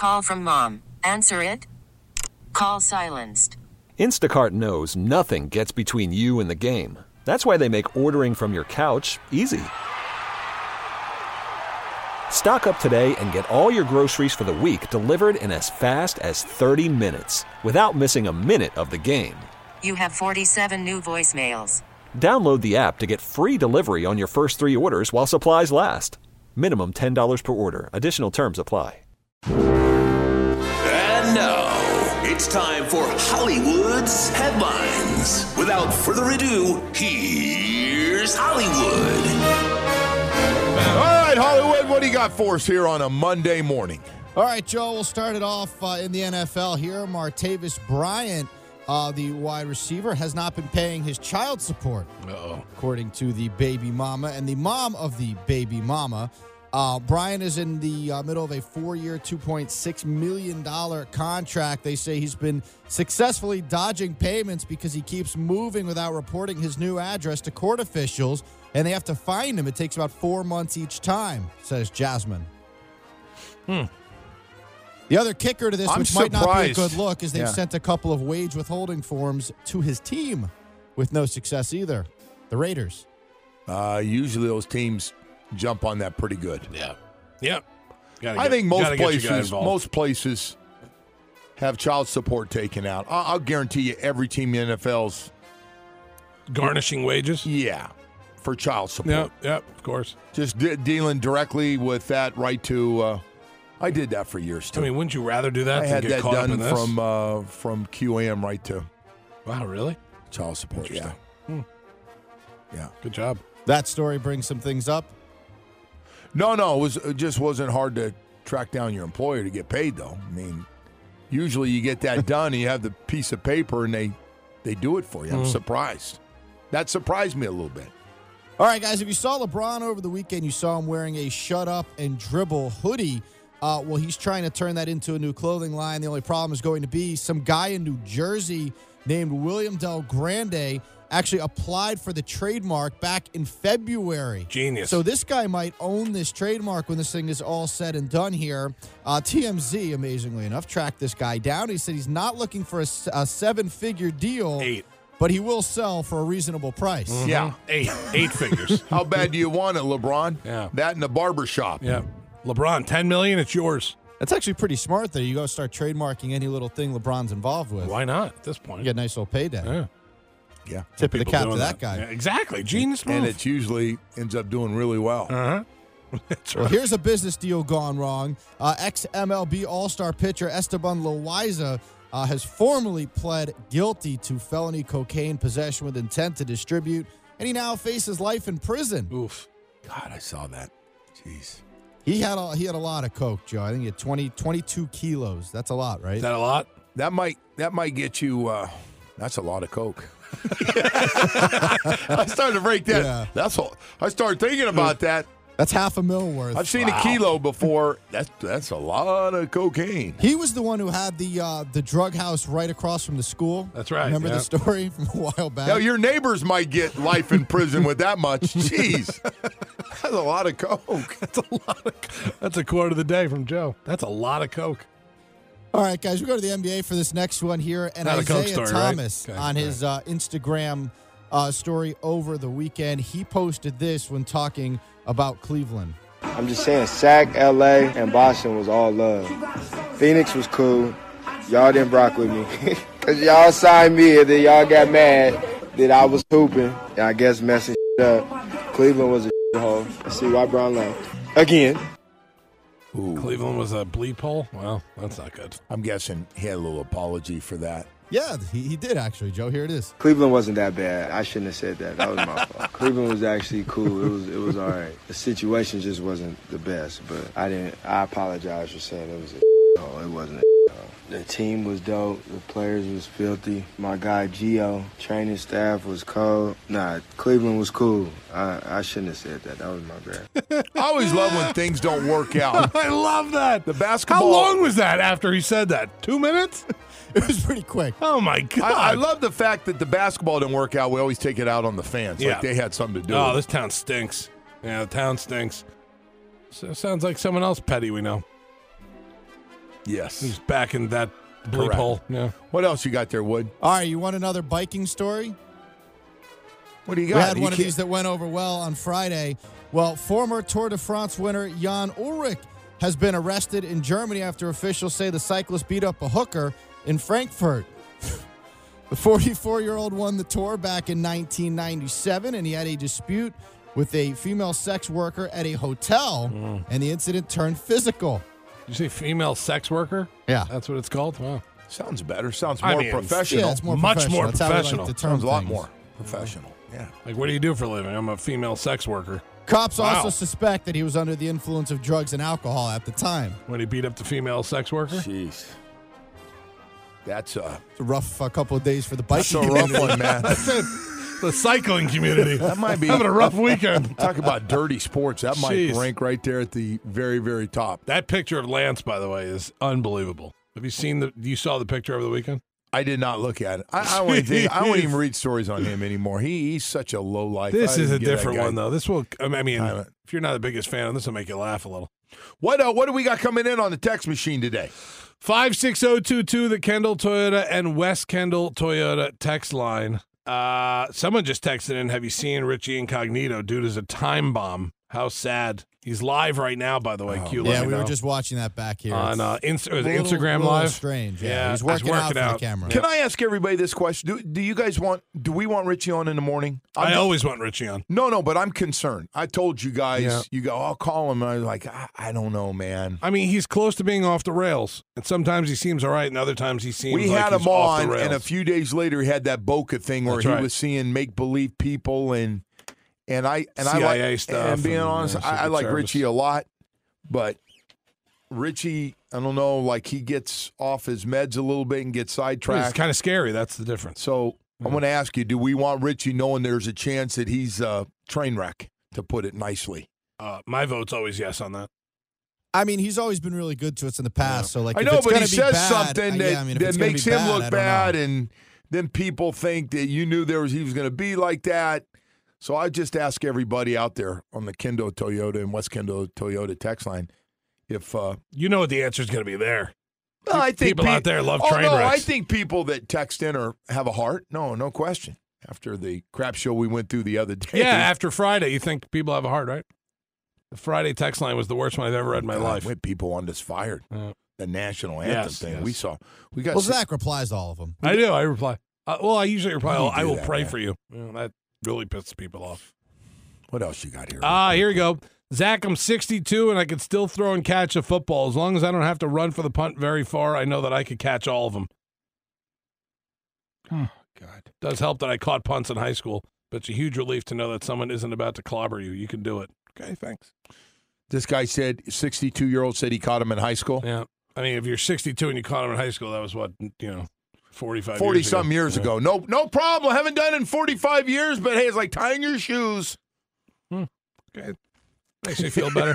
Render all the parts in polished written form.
Call from mom. Answer it. Call silenced. Instacart knows nothing gets between you and the game. That's why they make ordering from your couch easy. Stock up today and get all your groceries for the week delivered in as fast as 30 minutes without missing a minute of the game. You have 47 new voicemails. Download the app to get free delivery on your first 3 orders while supplies last. Minimum $10 per order. Additional terms apply. And now, it's time for Hollywood's headlines. Without further ado, here's Hollywood. All right, Hollywood, what do you got for us here on a Monday morning? All right, Joe, we'll start it off in the NFL here. Martavis Bryant, the wide receiver, has not been paying his child support, according to the baby mama. And the mom of the baby mama, Bryant is in the middle of a 4-year, $2.6 million contract. They say he's been successfully dodging payments because he keeps moving without reporting his new address to court officials, and they have to find him. It takes about 4 months each time, says Jasmine. The other kicker to this, which might not be a good look, is they've sent a couple of wage withholding forms to his team with no success either. The Raiders. Usually those teams jump on that pretty good. Yeah. Yep. I think most places have child support taken out. I'll guarantee you every team in the NFL's garnishing wages. Yeah, for child support. Yep, of course. Just dealing directly with that right to. I did that for years too. I mean, wouldn't you rather do that? I had that done from QAM right to. Wow, really? Child support. Yeah. Yeah. Good job. That story brings some things up. No, it just wasn't hard to track down your employer to get paid, though. I mean, usually you get that done and you have the piece of paper and they do it for you. I'm surprised. That surprised me a little bit. All right, guys, if you saw LeBron over the weekend, you saw him wearing a Shut Up and Dribble hoodie. Well, he's trying to turn that into a new clothing line. The only problem is going to be some guy in New Jersey named William Del Grande actually applied for the trademark back in February. Genius. So this guy might own this trademark when this thing is all said and done here. TMZ, amazingly enough, tracked this guy down. He said he's not looking for a 7-figure deal. 8. But he will sell for a reasonable price. Mm-hmm. Yeah. 8 figures. How bad do you want it, LeBron? Yeah. That in the barber shop. Yeah. LeBron, $10 million, it's yours. That's actually pretty smart, though. You go start trademarking any little thing LeBron's involved with. Why not at this point? You get a nice little payday. Yeah. Yeah. Tip of the cap to that guy. Yeah, exactly. Genius move. And it usually ends up doing really well. That's right. Well, here's a business deal gone wrong. Ex-MLB All-Star pitcher Esteban Loaiza has formally pled guilty to felony cocaine possession with intent to distribute, and he now faces life in prison. Oof. God, I saw that. Jeez. He had a lot of coke, Joe. I think he had 22 kilos. That's a lot, right? Is that a lot? That might get you. That's a lot of coke. I started to break that. Yeah. That's all. I started thinking about that. That's $500,000 worth. I've seen a kilo before. That's a lot of cocaine. He was the one who had the drug house right across from the school. That's right. Remember the story from a while back? Now, your neighbors might get life in prison with that much. Jeez. That's a lot of coke. That's a quote of the day from Joe. That's a lot of coke. All right, guys, we go to the NBA for this next one here. And Not Isaiah Thomas right? on his Instagram story over the weekend, he posted this when talking about Cleveland. I'm just saying, Sac, L.A., and Boston was all love. Phoenix was cool. Y'all didn't rock with me. Because y'all signed me and then y'all got mad that I was hooping. And I guess messing up. Cleveland was a hole. Let's see why Brown left. Again. Ooh. Cleveland was a bleep hole? Well, that's not good. I'm guessing he had a little apology for that. Yeah, he did actually, Joe. Here it is. Cleveland wasn't that bad. I shouldn't have said that. That was my fault. Cleveland was actually cool. It was all right. The situation just wasn't the best, but I apologize for saying it was a hole. It wasn't a hole. The team was dope. The players was filthy. My guy Gio, training staff was cold. Nah, Cleveland was cool. I shouldn't have said that. That was my bad. I always love when things don't work out. I love that. The basketball. How long was that after he said that? 2 minutes? It was pretty quick. Oh, my God. I love the fact that the basketball didn't work out. We always take it out on the fans. Yeah. Like they had something to do with it. This town stinks. Yeah, the town stinks. So sounds like someone else petty we know. Yes. He's back in that bleep Correct. hole. Yeah. What else you got there, Wood? All right, you want another biking story? What do you got? We had You one of can't- these that went over well on Friday. Well, former Tour de France winner Jan Ullrich has been arrested in Germany after officials say the cyclist beat up a hooker in Frankfurt. The 44-year-old won the Tour back in 1997, and he had a dispute with a female sex worker at a hotel, and the incident turned physical. Did you say female sex worker? Yeah. That's what it's called? Wow. Sounds better. Sounds I more mean, professional. Yeah, it's more Much professional. more That's how we like professional. to term Sounds a lot things. more professional. Yeah. Like, what do you do for a living? I'm a female sex worker. Cops Wow. also suspect that he was under the influence of drugs and alcohol at the time. When he beat up the female sex worker? Jeez. That's It's a rough couple of days for the that's biking a rough community. one, man. The cycling community. That might be having a rough weekend. Talk about dirty sports. That might Jeez. rank right there at the very, very top. That picture of Lance, by the way, is unbelievable. Have you seen you saw the picture over the weekend? I did not look at it. I won't even read stories on him anymore. He's such a low life. This I is a didn't get that different guy. one, though. This will, I mean, I- if you're not the biggest fan, this will make you laugh a little. What do we got coming in on the text machine today? 56022, the Kendall Toyota and West Kendall Toyota text line. Someone just texted in, have you seen Richie Incognito? Dude is a time bomb. How sad. He's live right now, by the way. Q, let Yeah, me we were know. just watching that back here. on It's Instagram little Live. strange. Yeah, Yeah, he's working out for the out. camera. Can I ask everybody this question? Do we want Richie on in the morning? I always want Richie on. No, but I'm concerned. I told you guys, Yeah. you go, I'll call him. And I was like, I don't know, man. I mean, he's close to being off the rails. And sometimes he seems all right, and other times he seems We like had he's him off the on, rails. and a few days later, he had that Boca thing where That's he right. was seeing make-believe people and I CIA like, stuff and being and, honest, I Secret like Service. Richie a lot, but Richie, I don't know, like he gets off his meds a little bit and gets It's sidetracked. kind of scary. That's the difference. So I'm going to ask you: do we want Richie knowing there's a chance that he's a train wreck? To put it nicely, My vote's always yes on that. I mean, he's always been really good to us in the past. So, like, I if know, it's but gonna he be says bad, something that, yeah, I mean, if that it's gonna makes be him bad, I look don't know. bad, and then people think that you knew he was going to be like that. So I just ask everybody out there on the Kendo Toyota and West Kendo Toyota text line if You know what the answer is going to be there. I think People out there love train no, I wrecks. think people that text in have a heart. No question. After the crap show we went through the other day, Yeah, after Friday, you think people have a heart, right? The Friday text line was the worst one I've ever read in my life. when people wanted us fired. The national anthem Yes, thing yes. we saw. We got Well, Zach replies to all of them. I do. I reply. I usually reply, You I do will that, pray man. for you. That really pisses people off. What else you got here? Here we go. Zach, I'm 62 and I could still throw and catch a football. As long as I don't have to run for the punt very far, I know that I could catch all of them. God. Does help that I caught punts in high school, but it's a huge relief to know that someone isn't about to clobber you. You can do it. Okay, thanks. This guy said, 62-year-old said he caught him in high school. Yeah. I mean, if you're 62 and you caught him in high school, that was 45 40-something years Yeah. ago. No problem. I haven't done it in 45 years, but hey, it's like tying your shoes. Okay. Makes me feel better.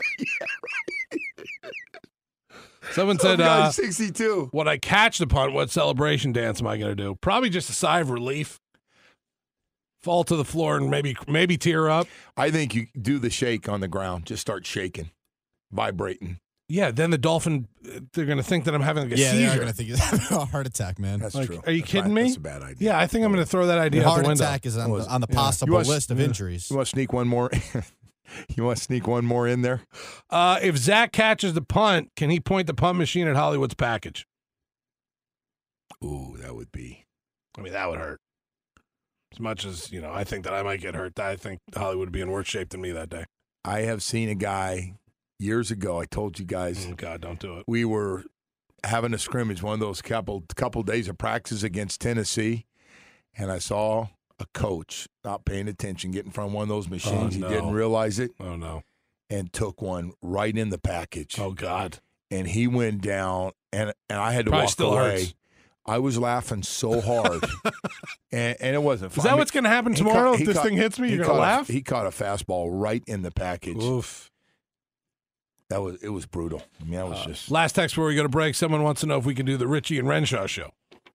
Someone said, Some guy's 62. when I catch the punt, what celebration dance am I going to do? Probably just a sigh of relief. Fall to the floor and maybe tear up. I think you do the shake on the ground. Just start shaking, vibrating. Yeah, then the dolphin, they're going to think that I'm having like a Yeah, seizure. they're going to think he's having a heart attack, man. That's Like, true. are you That's kidding bad. me? That's a bad idea. Yeah, I think I'm going to throw that idea out Heart the window. attack is on the You possible want- list of injuries. You want to sneak one more? You want to sneak one more in there? If Zach catches the punt, can he point the punt machine at Hollywood's package? Ooh, that would be. I mean, that would hurt. As much as, I think that I might get hurt, I think Hollywood would be in worse shape than me that day. I have seen a guy years ago. I told you guys. Oh, God, don't do it. We were having a scrimmage, one of those couple days of practice against Tennessee, and I saw a coach not paying attention, get in front of one of those machines. Oh, no. He didn't realize it Oh, no. and took one right in the package. Oh, God. And he went down, and I had to Probably walk still away. hurts. I was laughing so hard, and it wasn't fun. Is that what's going to happen he tomorrow caught- if he this caught- thing hits me? he You're going to caught a- laugh? He caught a fastball right in the package. Oof. It was brutal. I mean, that was just. Last text before we go to break. Someone wants to know if we can do the Richie and Renshaw show.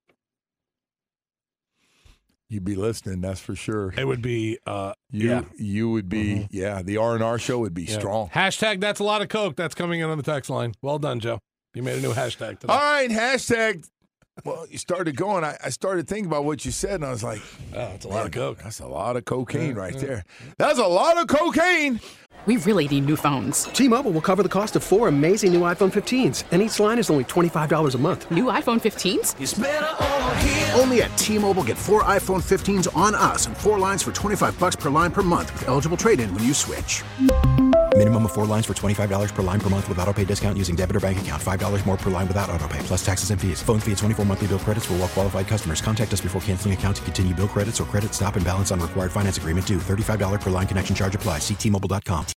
You'd be listening, that's for sure. It would be, You would be, the R&R show would be Yeah. strong. Hashtag that's a lot of Coke. That's coming in on the text line. Well done, Joe. You made a new hashtag today. All right, hashtag. Well, you started going. I started thinking about what you said, and I was like, Oh, it's a lot of coke. That's a lot of cocaine right there. That's a lot of cocaine. We really need new phones. T-Mobile will cover the cost of 4 amazing new iPhone 15s, and each line is only $25 a month. New iPhone 15s? It's better over here. Only at T-Mobile, get 4 iPhone 15s on us and 4 lines for $25 per line per month with eligible trade-in when you switch. Minimum of 4 lines for $25 per line per month with autopay discount using debit or bank account. $5 more per line without autopay, plus taxes and fees. Phone fee at 24 monthly bill credits for well-qualified customers. Contact us before canceling account to continue bill credits or credit stop and balance on required finance agreement due. $35 per line connection charge applies. See T-Mobile.com.